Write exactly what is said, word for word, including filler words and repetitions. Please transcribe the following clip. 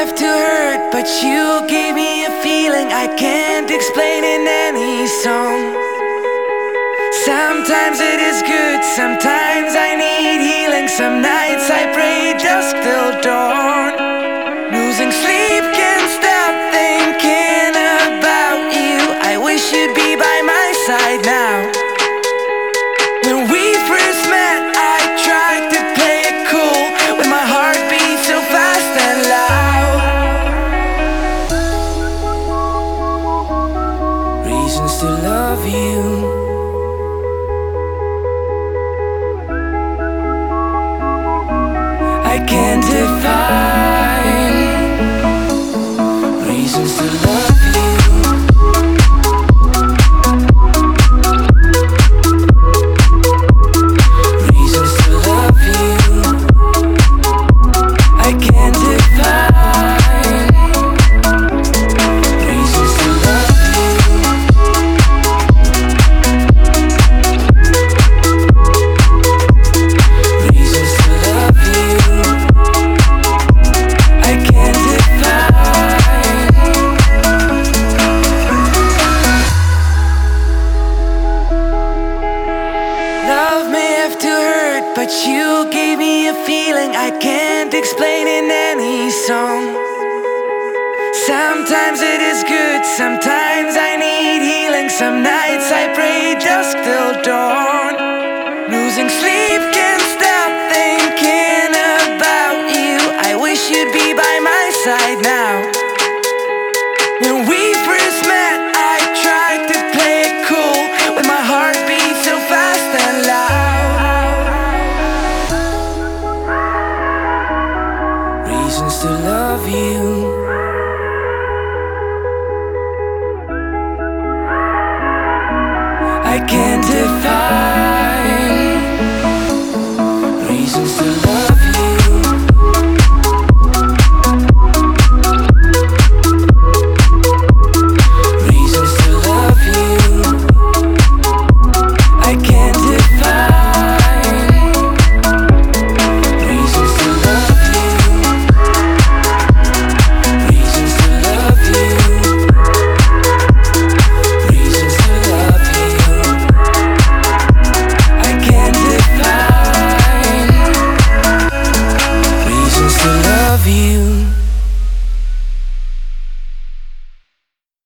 have to hurt, but you gave me a feeling I can't explain in any song. Sometimes it is good, sometimes I need healing. Some nights I pray dusk till dawn. Losing sleep, can't stop thinking about you. I wish you'd be by my side now. When we first met, I tried to play it cool, with my heart beat so fast and loud. Reasons to love you. I can't define reasons to love you. Reasons to love you. I can't define reasons to love you. Reasons to love you. I can't define. Love may have to hurt, but you gave me a feeling I can't explain in any song. Sometimes it is good, sometimes I need healing. Some nights I pray dusk till dawn. Losing sleep, can't stop thinking about you. I wish you'd be by my side now. When we first met, I tried to play it cool, with my heart beat so fast and loud. Reasons to love you. I can't define reasons to love you. Reasons to love you. I can't define reasons to love you. Reasons to love you. Reasons to love you. I can't define reasons to love you.